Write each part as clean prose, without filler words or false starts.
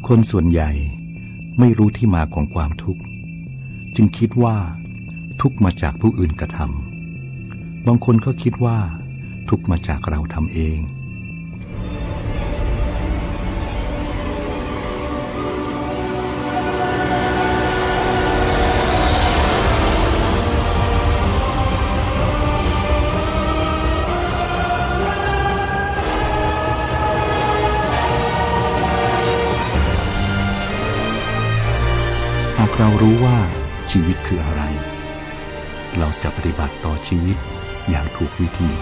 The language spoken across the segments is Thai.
คนส่วนใหญ่ไม่รู้ที่มาของความทุกข์จึงคิดว่าทุกข์มาจากผู้อื่นกระทำบางคนก็คิดว่าทุกข์มาจากเราทำเองหากเรารู้ว่าชีวิตคืออะไรเราจะปฏิบัติต่อชีวิตอย่างถูกวิธี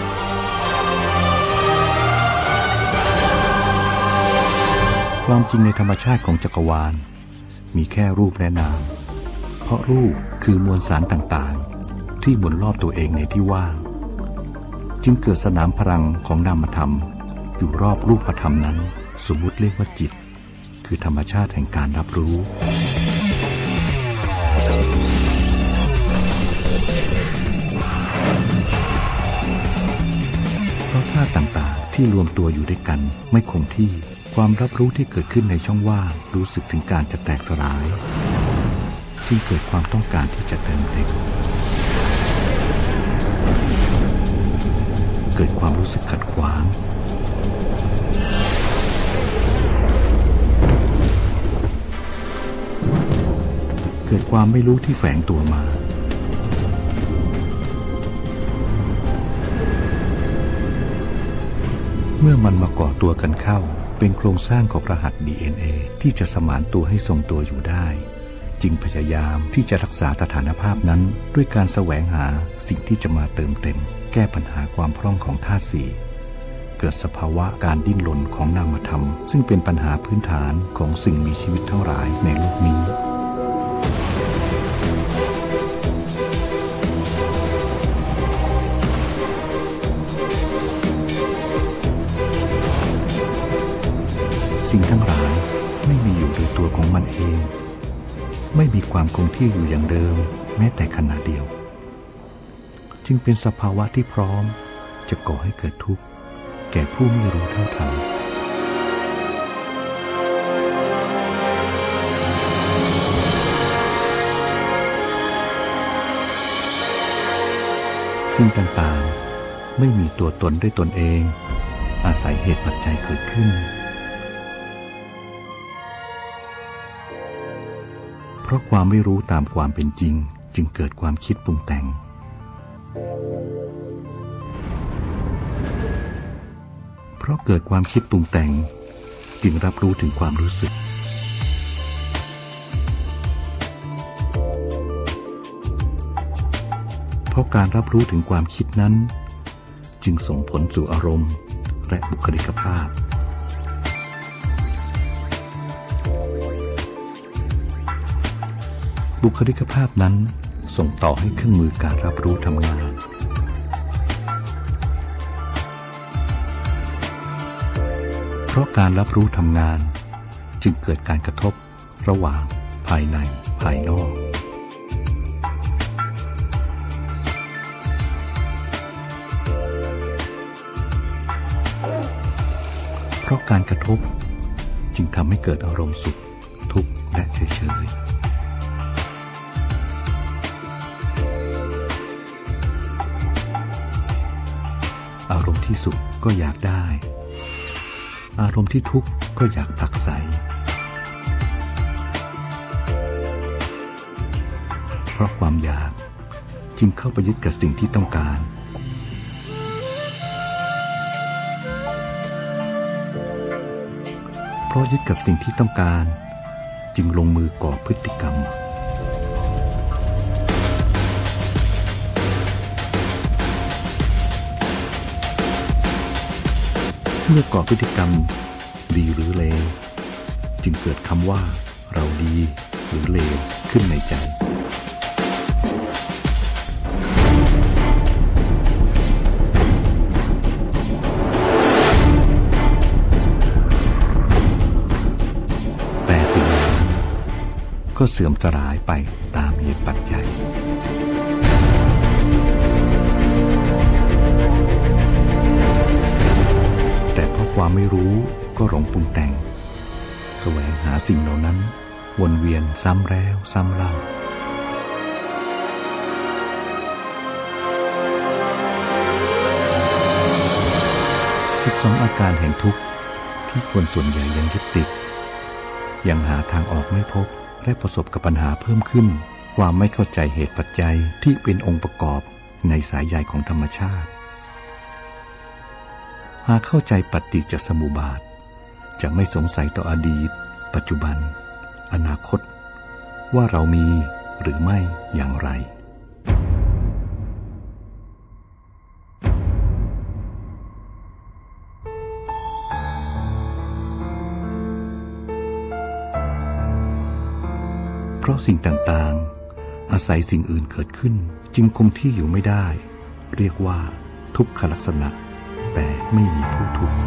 ความจริงในธรรมชาติของจักรวาลมีแค่รูปและนามเพราะรูปคือมวลสารต่างๆที่หมุนรอบตัวเองในที่ว่างจึงเกิดสนามพลังของนามธรรมอยู่รอบรูปธรรมนั้นสมมุติเรียกว่าจิตคือธรรมชาติแห่งการรับรู้เพราะธาตุต่างๆที่รวมตัวอยู่ด้วยกันไม่คงที่ความรับรู้ที่เกิดขึ้นในช่องว่างรู้สึกถึงการจะแตกสลายจึงเกิดความต้องการที่จะเติมเต็มเกิดความรู้สึกขัดขวางเกิดความไม่รู้ที่แฝงตัวมาเมื่อมันมาก่อตัวกันเข้าเป็นโครงสร้างของรหัส DNA ที่จะสมานตัวให้ทรงตัวอยู่ได้จึงพยายามที่จะรักษาสถานภาพนั้นด้วยการแสวงหาสิ่งที่จะมาเติมเต็มแก้ปัญหาความพร่องของธาตุสี่เกิดสภาวะการดิ้นรนของนามธรรมซึ่งเป็นปัญหาพื้นฐานของสิ่งมีชีวิตทั้งหลายในโลกนี้สิ่งทั้งหลายไม่มีอยู่โดยตัวของมันเองไม่มีความคงที่อยู่อย่างเดิมแม้แต่ขณะเดียวจึงเป็นสภาวะที่พร้อมจะก่อให้เกิดทุกข์แก่ผู้ไม่รู้เท่าทันสิ่งต่างๆไม่มีตัวตนด้วยตนเองอาศัยเหตุปัจจัยเกิดขึ้นเพราะความไม่รู้ตามความเป็นจริงจึงเกิดความคิดปรุงแต่งเพราะเกิดความคิดปรุงแต่งจึงรับรู้ถึงความรู้สึกเพราะการรับรู้ถึงความคิดนั้นจึงส่งผลสู่อารมณ์และบุคลิกภาพบุคลิกภาพนั้นส่งต่อให้เครื่องมือการรับรู้ทำงานเพราะการรับรู้ทำงานจึงเกิดการกระทบระหว่างภายในภายนอกเพราะการกระทบจึงทำให้เกิดอารมณ์สุขทุกข์และเฉยๆอารมณ์ที่สุขก็อยากได้อารมณ์ที่ทุกข์ก็อยากผลักไสเพราะความอยากจึงเข้าไปยึดกับสิ่งที่ต้องการเพราะยึดกับสิ่งที่ต้องการจึงลงมือก่อพฤติกรรมเมื่อก่อพฤติกรรมดีหรือเลวจึงเกิดคำว่าเราดีหรือเลวขึ้นในใจแต่สิ่งนั้นก็เสื่อมสลายไปตามเหตุปัจจัยแต่เพราะความไม่รู้ก็หลงปรุงแต่งแสวงหาสิ่งเหล่านั้นวนเวียนซ้ำแล้วซ้ำเล่า12อาการแห่งทุกข์ที่คนส่วนใหญ่ยังยึดติดยังหาทางออกไม่พบและประสบกับปัญหาเพิ่มขึ้นความไม่เข้าใจเหตุปัจจัยที่เป็นองค์ประกอบในสายใยของธรรมชาติหากเข้าใจปฏิจจสมุปบาทจะไม่สงสัยต่ออดีตปัจจุบันอนาคตว่าเรามีหรือไม่อย่างไรเพราะสิ่งต่างๆอาศัยสิ่งอื่นเกิดขึ้นจึงคงที่อยู่ไม่ได้เรียกว่าทุกขลักษณะแต่ไม่มีผู้ทุกข์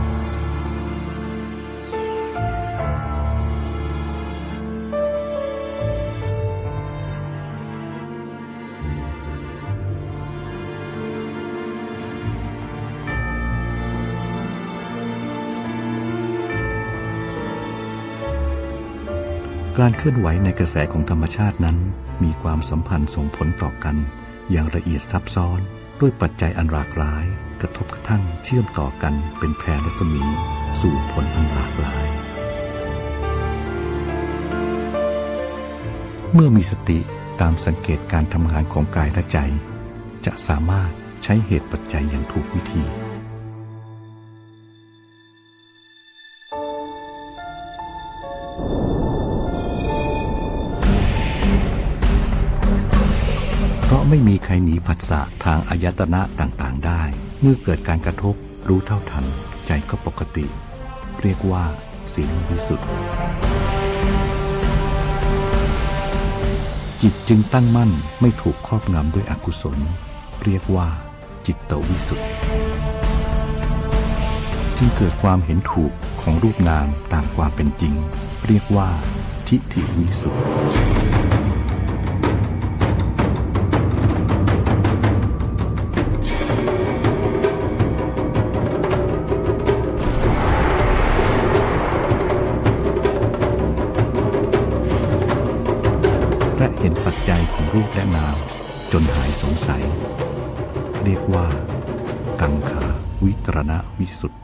การเคลื่อนไหวในกระแสของธรรมชาตินั้นมีความสัมพันธ์ส่งผลต่อกันอย่างละเอียดซับซ้อนด้วยปัจจัยอันหลากหลายกระทบกระทั่งเชื่อมต่อกันเป็นแพรรัศมีสู่ผลอันหลากหลายเมื่อมีสติตามสังเกตการทำงานของกายและใจจะสามารถใช้เหตุปัจจัยอย่างถูกวิธีไม่มีใครหนีผัสสะทางอายตนะต่างๆได้เมื่อเกิดการกระทบรู้เท่าทันใจก็ปกติเรียกว่าศีลวิสุทธิ์จิตจึงตั้งมั่นไม่ถูกครอบงำด้วยอกุศลเรียกว่าจิตตวิสุทธิ์จึงเกิดความเห็นถูกของรูปนามตามความเป็นจริงเรียกว่าทิฏฐิวิสุทธิ์และเห็นปัจจัยของรูปและนามจนหายสงสัยเรียกว่ากังขาวิตรณวิสุทธิ์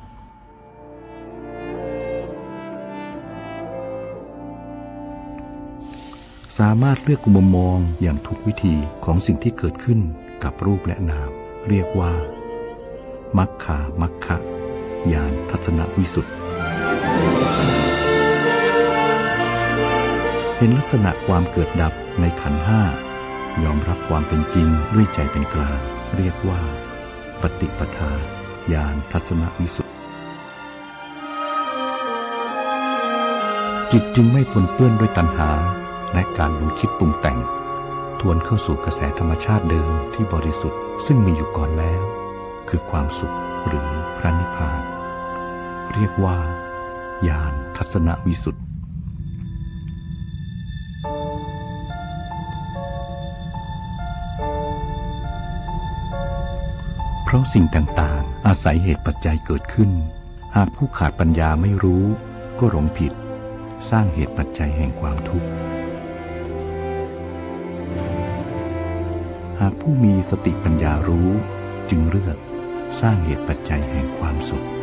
สามารถเลือกมุมมองอย่างทุกวิธีของสิ่งที่เกิดขึ้นกับรูปและนามเรียกว่ามัคคามัคคะญาณทัศนวิสุทธิ์เห็นลักษณะความเกิดดับในขันธ์ห้ายอมรับความเป็นจริงด้วยใจเป็นกลางเรียกว่าปฏิปทาญาณทัศนวิสุทธิ์จิตจึงไม่ปนเปื้อนด้วยตัณหาและการหลงคิดปรุงแต่งทวนเข้าสู่กระแสธรรมชาติเดิมที่บริสุทธิ์ซึ่งมีอยู่ก่อนแล้วคือความสุขหรือพระนิพพานเรียกว่าญาณทัศนวิสุทธิ์เพราะสิ่งต่างๆอาศัยเหตุปัจจัยเกิดขึ้นหากผู้ขาดปัญญาไม่รู้ก็หลงผิดสร้างเหตุปัจจัยแห่งความทุกข์หากผู้มีสติปัญญารู้จึงเลือกสร้างเหตุปัจจัยแห่งความสุข